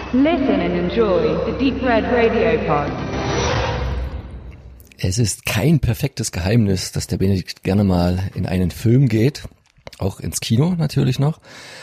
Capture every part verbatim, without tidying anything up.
Listen and enjoy the Deep Red Radio Pod. Es ist kein perfektes Geheimnis, dass der Benedikt gerne mal in einen Film geht, auch ins Kino natürlich noch,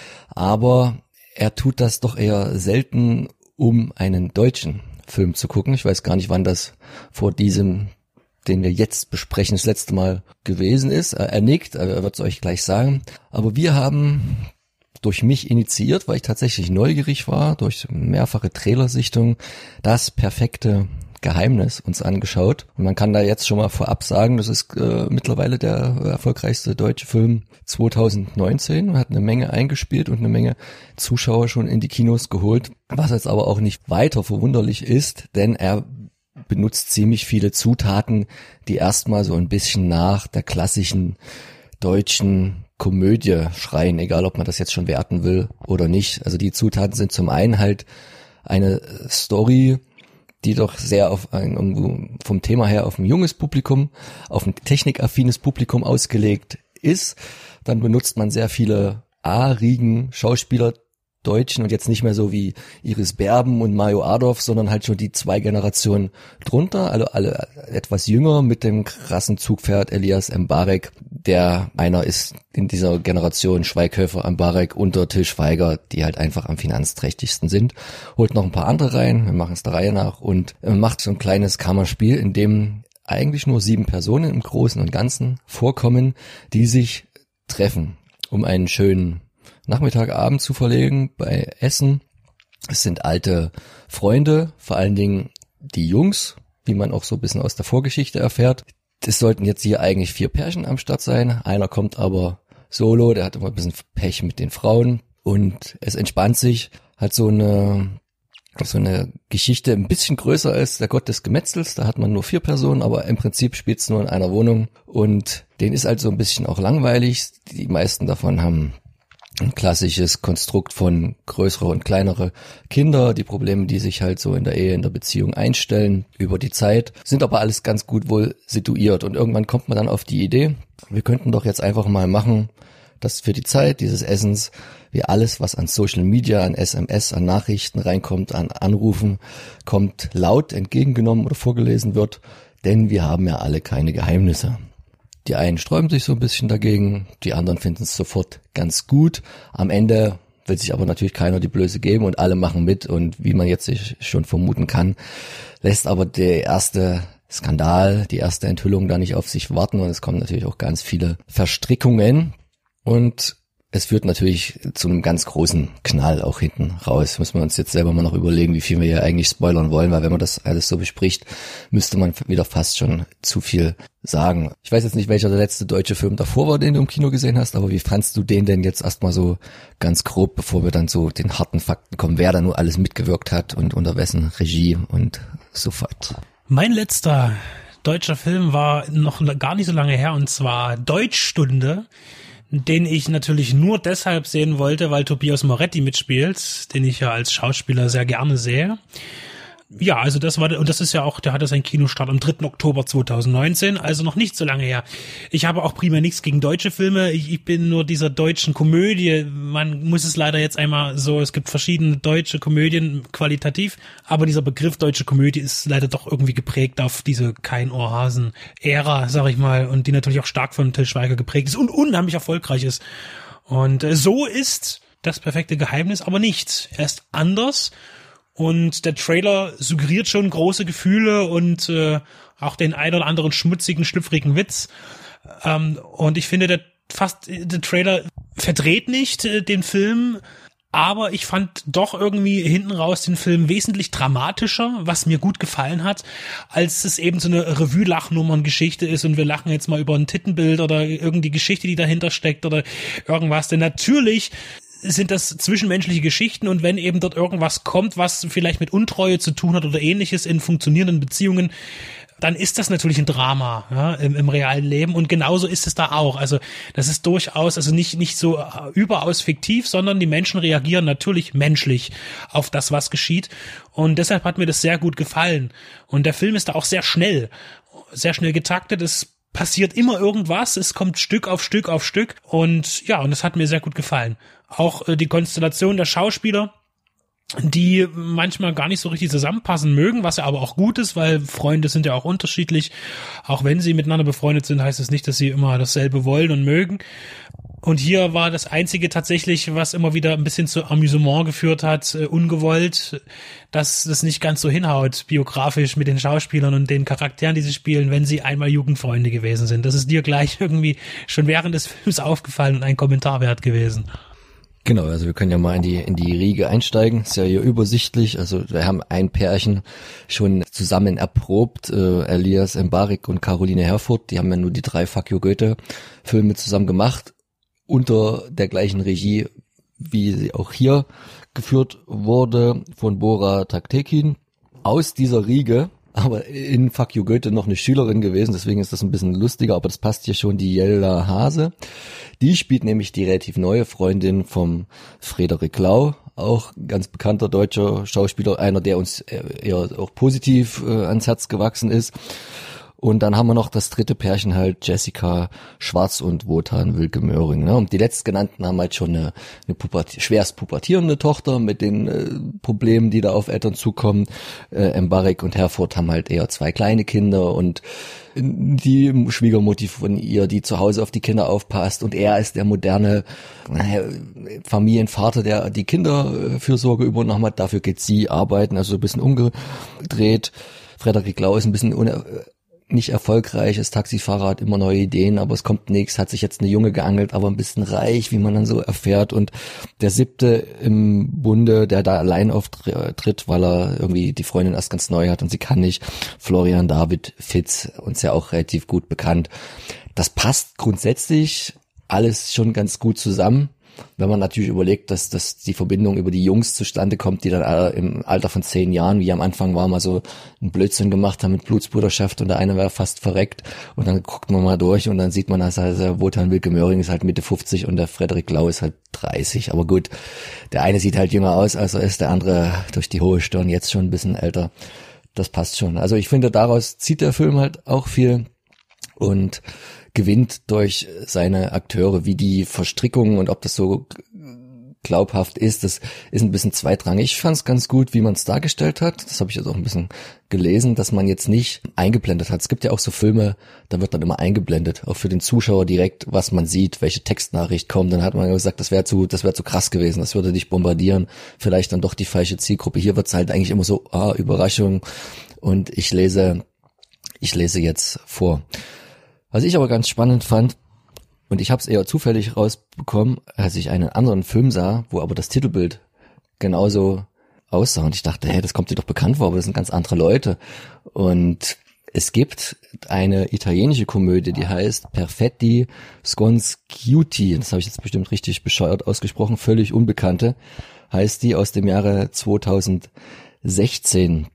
aber er tut das doch eher selten, um einen deutschen Film zu gucken. Ich weiß gar nicht, wann das vor diesem, den wir jetzt besprechen, das letzte Mal gewesen ist. Er nickt, er wird es euch gleich sagen. Aber wir haben durch mich initiiert, weil ich tatsächlich neugierig war, durch mehrfache Trailersichtungen, das perfekte Geheimnis uns angeschaut. Und man kann da jetzt schon mal vorab sagen, das ist äh, mittlerweile der erfolgreichste deutsche Film zwanzig neunzehn. Hat eine Menge eingespielt und eine Menge Zuschauer schon in die Kinos geholt. Was jetzt aber auch nicht weiter verwunderlich ist, denn er benutzt ziemlich viele Zutaten, die erstmal so ein bisschen nach der klassischen deutschen Komödie schreien, egal ob man das jetzt schon werten will oder nicht. Also die Zutaten sind zum einen halt eine Story, die doch sehr auf ein, irgendwo vom Thema her auf ein junges Publikum, auf ein technikaffines Publikum ausgelegt ist. Dann benutzt man sehr viele A-Riegen Schauspieler, Deutschen, und jetzt nicht mehr so wie Iris Berben und Mario Adorf, sondern halt schon die zwei Generationen drunter, also alle etwas jünger mit dem krassen Zugpferd Elias Mbarek, der einer ist in dieser Generation Schweighöfer, Mbarek, unter Til Schweiger, die halt einfach am finanzträchtigsten sind. Holt noch ein paar andere rein, wir machen es der Reihe nach und macht so ein kleines Kammerspiel, in dem eigentlich nur sieben Personen im Großen und Ganzen vorkommen, die sich treffen, um einen schönen Nachmittag, Abend zu verlegen bei Essen. Es sind alte Freunde, vor allen Dingen die Jungs, wie man auch so ein bisschen aus der Vorgeschichte erfährt. Es sollten jetzt hier eigentlich vier Pärchen am Start sein. Einer kommt aber solo, der hat immer ein bisschen Pech mit den Frauen. Und es entspannt sich halt so eine, so eine Geschichte ein bisschen größer als der Gott des Gemetzels. Da hat man nur vier Personen, aber im Prinzip spielt es nur in einer Wohnung. Und denen ist halt so ein bisschen auch langweilig. Die meisten davon haben ein klassisches Konstrukt von größere und kleinere Kinder, die Probleme, die sich halt so in der Ehe, in der Beziehung einstellen über die Zeit, sind aber alles ganz gut wohl situiert. Und irgendwann kommt man dann auf die Idee, wir könnten doch jetzt einfach mal machen, dass für die Zeit dieses Essens wir alles, was an Social Media, an S M S, an Nachrichten reinkommt, an Anrufen, kommt, laut entgegengenommen oder vorgelesen wird, denn wir haben ja alle keine Geheimnisse. Die einen sträuben sich so ein bisschen dagegen, die anderen finden es sofort ganz gut. Am Ende will sich aber natürlich keiner die Blöße geben und alle machen mit. Und wie man jetzt sich schon vermuten kann, lässt aber der erste Skandal, die erste Enthüllung da nicht auf sich warten. Und es kommen natürlich auch ganz viele Verstrickungen. Und es führt natürlich zu einem ganz großen Knall auch hinten raus. Müssen wir uns jetzt selber mal noch überlegen, wie viel wir hier eigentlich spoilern wollen, weil wenn man das alles so bespricht, müsste man wieder fast schon zu viel sagen. Ich weiß jetzt nicht, welcher der letzte deutsche Film davor war, den du im Kino gesehen hast, aber wie fandst du den denn jetzt erstmal so ganz grob, bevor wir dann so den harten Fakten kommen, wer da nur alles mitgewirkt hat und unter wessen Regie und so fort? Mein letzter deutscher Film war noch gar nicht so lange her, und zwar Deutschstunde, den ich natürlich nur deshalb sehen wollte, weil Tobias Moretti mitspielt, den ich ja als Schauspieler sehr gerne sehe. Ja, also das war, und das ist ja auch, der hatte seinen Kinostart am dritten Oktober zwanzig neunzehn, also noch nicht so lange her. Ich habe auch primär nichts gegen deutsche Filme, ich, ich bin nur dieser deutschen Komödie, man muss es leider jetzt einmal so, es gibt verschiedene deutsche Komödien qualitativ, aber dieser Begriff deutsche Komödie ist leider doch irgendwie geprägt auf diese Kein-Ohrhasen-Ära, sag ich mal, und die natürlich auch stark von Til Schweiger geprägt ist und unheimlich erfolgreich ist. Und äh, so ist das perfekte Geheimnis aber nicht. Er ist anders. Und der Trailer suggeriert schon große Gefühle und äh, auch den ein oder anderen schmutzigen, schlüpfrigen Witz. Ähm, und ich finde, der fast der Trailer verdreht nicht äh, den Film, aber ich fand doch irgendwie hinten raus den Film wesentlich dramatischer, was mir gut gefallen hat, als es eben so eine Revue-Lachnummern-Geschichte ist und wir lachen jetzt mal über ein Tittenbild oder irgendwie Geschichte, die dahinter steckt oder irgendwas. Denn natürlich sind das zwischenmenschliche Geschichten, und wenn eben dort irgendwas kommt, was vielleicht mit Untreue zu tun hat oder ähnliches in funktionierenden Beziehungen, dann ist das natürlich ein Drama, ja, im, im realen Leben, und genauso ist es da auch. Also das ist durchaus, also nicht nicht so überaus fiktiv, sondern die Menschen reagieren natürlich menschlich auf das, was geschieht, und deshalb hat mir das sehr gut gefallen. Und der Film ist da auch sehr schnell, sehr schnell getaktet, es passiert immer irgendwas, es kommt Stück auf Stück auf Stück, und ja, und das hat mir sehr gut gefallen. Auch äh, die Konstellation der Schauspieler die manchmal gar nicht so richtig zusammenpassen mögen, was ja aber auch gut ist, weil Freunde sind ja auch unterschiedlich. Auch wenn sie miteinander befreundet sind, heißt es nicht, dass sie immer dasselbe wollen und mögen. Und hier war das Einzige tatsächlich, was immer wieder ein bisschen zu Amüsement geführt hat, äh, ungewollt, dass das nicht ganz so hinhaut, biografisch mit den Schauspielern und den Charakteren, die sie spielen, wenn sie einmal Jugendfreunde gewesen sind. Das ist dir gleich irgendwie schon während des Films aufgefallen und ein Kommentar wert gewesen. Genau, also wir können ja mal in die in die Riege einsteigen. Ist ja hier übersichtlich. Also wir haben ein Pärchen schon zusammen erprobt, äh, Elias Mbarek und Caroline Herfurth. Die haben ja nur die drei Fuck You Goethe Filme zusammen gemacht, unter der gleichen Regie, wie sie auch hier geführt wurde, von Bora Taktekin. Aus dieser Riege, aber in Fuck You Goethe noch eine Schülerin gewesen, deswegen ist das ein bisschen lustiger, aber das passt hier schon, die Jelda Hase. Die spielt nämlich die relativ neue Freundin vom Frederik Lau, auch ganz bekannter deutscher Schauspieler, einer, der uns eher auch positiv äh, ans Herz gewachsen ist. Und dann haben wir noch das dritte Pärchen halt, Jessica Schwarz und Wotan Wilke Möhring. Ne? Und die letztgenannten haben halt schon eine, eine puberti- schwerst pubertierende Tochter mit den äh, Problemen, die da auf Eltern zukommen. Äh, Mbarek und Herfurth haben halt eher zwei kleine Kinder und die Schwiegermutti von ihr, die zu Hause auf die Kinder aufpasst. Und er ist der moderne naja, Familienvater, der die Kinderfürsorge übernommen hat. Dafür geht sie arbeiten, also so ein bisschen umgedreht. Frederik Lau ist ein bisschen uner- nicht erfolgreich, ist Taxifahrer, hat immer neue Ideen, aber es kommt nichts, hat sich jetzt eine Junge geangelt, aber ein bisschen reich, wie man dann so erfährt. Und der siebte im Bunde, der da allein auftritt, weil er irgendwie die Freundin erst ganz neu hat und sie kann nicht, Florian David Fitz, uns ja auch relativ gut bekannt. Das passt grundsätzlich alles schon ganz gut zusammen. Wenn man natürlich überlegt, dass, dass die Verbindung über die Jungs zustande kommt, die dann alle im Alter von zehn Jahren, wie am Anfang war, mal so einen Blödsinn gemacht haben mit Blutsbruderschaft und der eine war fast verreckt und dann guckt man mal durch und dann sieht man, dass also Wotan Wilke Möhring ist halt Mitte fünfzig und der Frederik Lau ist halt dreißig. Aber gut, der eine sieht halt jünger aus, als er ist, der andere durch die hohe Stirn jetzt schon ein bisschen älter. Das passt schon. Also ich finde, daraus zieht der Film halt auch viel und gewinnt durch seine Akteure, wie die Verstrickungen und ob das so glaubhaft ist, das ist ein bisschen zweitrangig. Ich fand es ganz gut, wie man es dargestellt hat. Das habe ich jetzt auch ein bisschen gelesen, dass man jetzt nicht eingeblendet hat. Es gibt ja auch so Filme, da wird dann immer eingeblendet, auch für den Zuschauer direkt, was man sieht, welche Textnachricht kommt. Dann hat man gesagt, das wäre zu, das wäre zu krass gewesen, das würde dich bombardieren. Vielleicht dann doch die falsche Zielgruppe. Hier wird es halt eigentlich immer so, ah, Überraschung. Und ich lese, ich lese jetzt vor. Was ich aber ganz spannend fand, und ich habe es eher zufällig rausbekommen, als ich einen anderen Film sah, wo aber das Titelbild genauso aussah. Und ich dachte, hey, das kommt dir doch bekannt vor, aber das sind ganz andere Leute. Und es gibt eine italienische Komödie, die heißt Perfetti Sconziuti. Das habe ich jetzt bestimmt richtig bescheuert ausgesprochen, völlig unbekannte, heißt die, aus dem Jahre zweitausendsechzehn.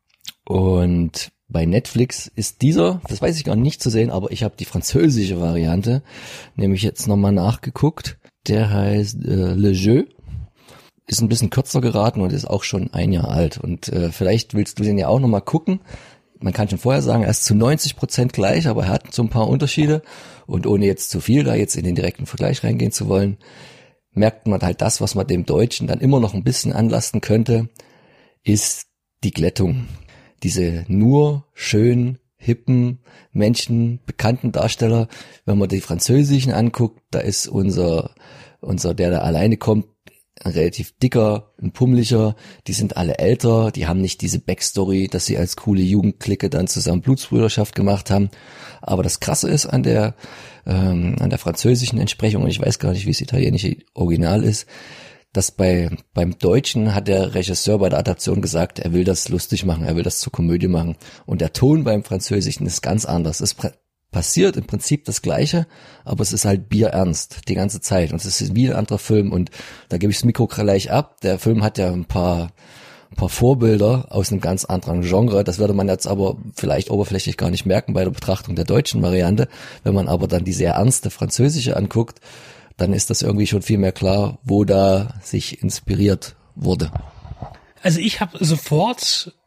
Und bei Netflix ist dieser, das weiß ich gar nicht zu sehen, aber ich habe die französische Variante, nämlich jetzt nochmal nachgeguckt. Der heißt äh, Le Jeu, ist ein bisschen kürzer geraten und ist auch schon ein Jahr alt. Und äh, vielleicht willst du den ja auch nochmal gucken. Man kann schon vorher sagen, er ist zu neunzig Prozent gleich, aber er hat so ein paar Unterschiede. Und ohne jetzt zu viel da jetzt in den direkten Vergleich reingehen zu wollen, merkt man halt das, was man dem Deutschen dann immer noch ein bisschen anlasten könnte, ist die Glättung. Diese nur schön, hippen Menschen, bekannten Darsteller, wenn man die französischen anguckt, da ist unser, unser, der da alleine kommt, ein relativ dicker, ein pummeliger, die sind alle älter, die haben nicht diese Backstory, dass sie als coole Jugendclique dann zusammen Blutsbrüderschaft gemacht haben. Aber das Krasse ist an der, ähm, an der französischen Entsprechung, und ich weiß gar nicht, wie es italienische Original ist, dass bei beim Deutschen hat der Regisseur bei der Adaption gesagt, er will das lustig machen, er will das zur Komödie machen. Und der Ton beim Französischen ist ganz anders. Es pr- passiert im Prinzip das Gleiche, aber es ist halt bierernst die ganze Zeit. Und es ist wie ein anderer Film. Und da gebe ich das Mikro gleich ab. Der Film hat ja ein paar ein paar Vorbilder aus einem ganz anderen Genre. Das würde man jetzt aber vielleicht oberflächlich gar nicht merken bei der Betrachtung der deutschen Variante. Wenn man aber dann die sehr ernste französische anguckt, dann ist das irgendwie schon viel mehr klar, wo da sich inspiriert wurde. Also ich habe sofort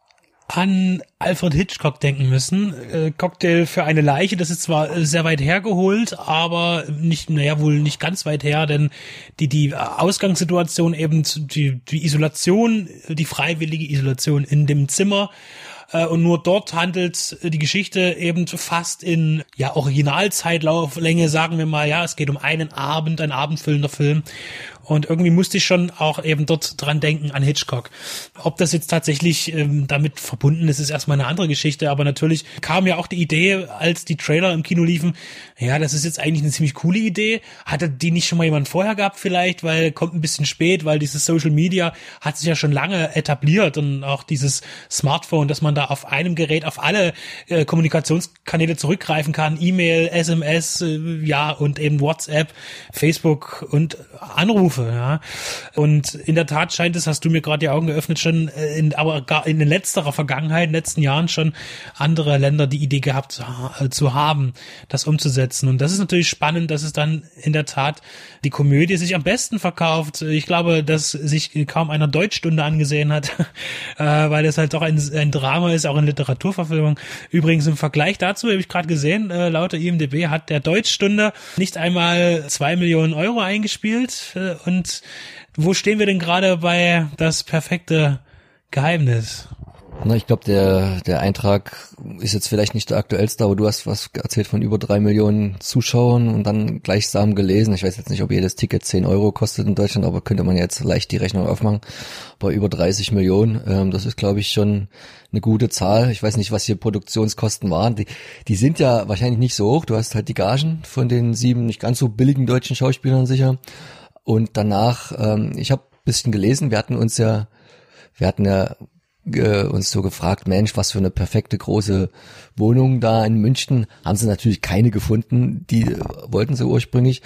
an Alfred Hitchcock denken müssen. Äh, Cocktail für eine Leiche, das ist zwar sehr weit hergeholt, aber nicht, naja, wohl nicht ganz weit her, denn die, die Ausgangssituation eben, die, die Isolation, die freiwillige Isolation in dem Zimmer, äh, und nur dort handelt die Geschichte eben fast in, ja, Originalzeitlauflänge, sagen wir mal, ja, es geht um einen Abend, ein abendfüllender Film. Und irgendwie musste ich schon auch eben dort dran denken an Hitchcock. Ob das jetzt tatsächlich ähm, damit verbunden ist, ist erstmal eine andere Geschichte. Aber natürlich kam ja auch die Idee, als die Trailer im Kino liefen, ja, das ist jetzt eigentlich eine ziemlich coole Idee. Hatte die nicht schon mal jemand vorher gehabt vielleicht? Weil kommt ein bisschen spät, weil dieses Social Media hat sich ja schon lange etabliert. Und auch dieses Smartphone, dass man da auf einem Gerät auf alle äh, Kommunikationskanäle zurückgreifen kann. E-Mail, S M S, äh, ja, und eben WhatsApp, Facebook und Anrufe. Ja. Und in der Tat scheint es, hast du mir gerade die Augen geöffnet, schon in, aber gar in letzterer Vergangenheit, in den letzten Jahren schon andere Länder die Idee gehabt zu, zu haben, das umzusetzen. Und das ist natürlich spannend, dass es dann in der Tat die Komödie sich am besten verkauft. Ich glaube, dass sich kaum einer Deutschstunde angesehen hat, weil es halt doch ein, ein Drama ist, auch in Literaturverfilmung. Übrigens im Vergleich dazu, habe ich gerade gesehen, laut der I M D B hat der Deutschstunde nicht einmal zwei Millionen Euro eingespielt. Und wo stehen wir denn gerade bei Das perfekte Geheimnis? Na, ich glaube, der der Eintrag ist jetzt vielleicht nicht der aktuellste, aber du hast was erzählt von über drei Millionen Zuschauern und dann gleichsam gelesen. Ich weiß jetzt nicht, ob jedes Ticket zehn Euro kostet in Deutschland, aber könnte man jetzt leicht die Rechnung aufmachen. Bei über dreißig Millionen, ähm, das ist, glaube ich, schon eine gute Zahl. Ich weiß nicht, was hier Produktionskosten waren. Die, die sind ja wahrscheinlich nicht so hoch. Du hast halt die Gagen von den sieben nicht ganz so billigen deutschen Schauspielern sicher. Und danach, ähm, ich habe ein bisschen gelesen, wir hatten uns ja, wir hatten ja äh, uns so gefragt, Mensch, was für eine perfekte große Wohnung da in München. Haben sie natürlich keine gefunden, die äh, wollten sie ursprünglich.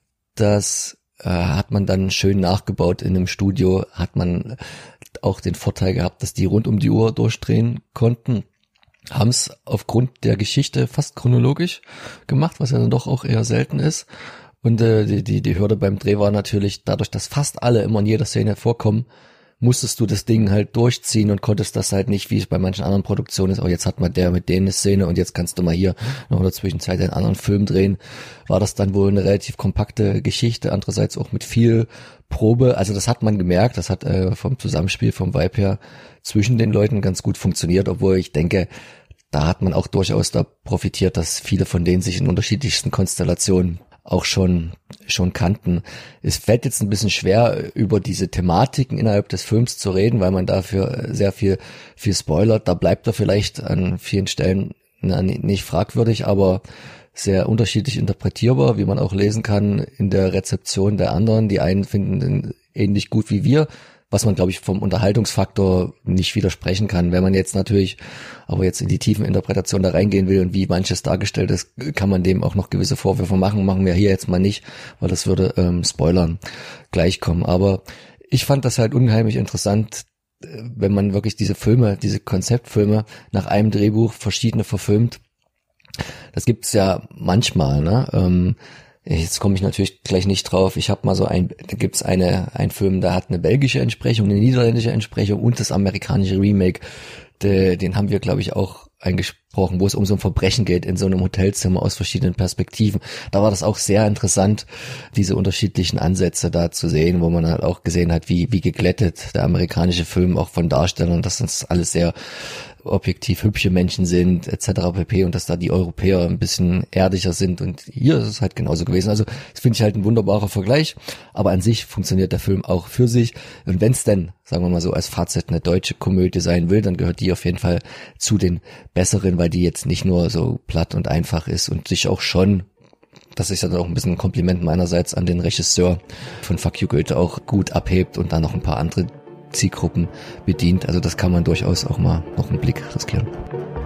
Das äh, hat man dann schön nachgebaut in einem Studio, hat man auch den Vorteil gehabt, dass die rund um die Uhr durchdrehen konnten. Haben es aufgrund der Geschichte fast chronologisch gemacht, was ja dann doch auch eher selten ist. Und äh, die, die, die Hürde beim Dreh war natürlich, dadurch, dass fast alle immer in jeder Szene vorkommen, musstest du das Ding halt durchziehen und konntest das halt nicht, wie es bei manchen anderen Produktionen ist, oh, jetzt hat man der mit denen eine Szene und jetzt kannst du mal hier noch in der Zwischenzeit einen anderen Film drehen. War das dann wohl eine relativ kompakte Geschichte, andererseits auch mit viel Probe. Also das hat man gemerkt, das hat äh, vom Zusammenspiel, vom Vibe her zwischen den Leuten ganz gut funktioniert, obwohl ich denke, da hat man auch durchaus da profitiert, dass viele von denen sich in unterschiedlichsten Konstellationen auch schon schon kannten. Es fällt jetzt ein bisschen schwer, über diese Thematiken innerhalb des Films zu reden, weil man dafür sehr viel viel spoilert. Da bleibt er vielleicht an vielen Stellen na, nicht fragwürdig, aber sehr unterschiedlich interpretierbar, wie man auch lesen kann in der Rezeption der anderen. Die einen finden den ähnlich gut wie wir, was man, glaube ich, vom Unterhaltungsfaktor nicht widersprechen kann. Wenn man jetzt natürlich aber jetzt in die tiefen Interpretation da reingehen will und wie manches dargestellt ist, kann man dem auch noch gewisse Vorwürfe machen. Machen wir hier jetzt mal nicht, weil das würde ähm, Spoilern gleichkommen. Aber ich fand das halt unheimlich interessant, wenn man wirklich diese Filme, diese Konzeptfilme nach einem Drehbuch verschiedene verfilmt. Das gibt's ja manchmal, ne? Ähm, Jetzt komme ich natürlich gleich nicht drauf. Ich habe mal so ein, da gibt's eine, ein Film, da hat eine belgische Entsprechung, eine niederländische Entsprechung und das amerikanische Remake. De, den haben wir, glaube ich, auch eingesprochen, wo es um so ein Verbrechen geht in so einem Hotelzimmer aus verschiedenen Perspektiven. Da war das auch sehr interessant, diese unterschiedlichen Ansätze da zu sehen, wo man halt auch gesehen hat, wie, wie geglättet der amerikanische Film auch von Darstellern, dass das alles sehr objektiv hübsche Menschen sind, et cetera pp. Und dass da die Europäer ein bisschen erdiger sind. Und hier ist es halt genauso gewesen. Also das finde ich halt ein wunderbarer Vergleich. Aber an sich funktioniert der Film auch für sich. Und wenn es denn, sagen wir mal so, als Fazit eine deutsche Komödie sein will, dann gehört die auf jeden Fall zu den besseren, weil die jetzt nicht nur so platt und einfach ist und sich auch schon, das ist ja dann auch ein bisschen ein Kompliment meinerseits an den Regisseur von Fuck You Goethe, auch gut abhebt und dann noch ein paar andere Zielgruppen bedient. Also das kann man durchaus auch mal noch einen Blick riskieren.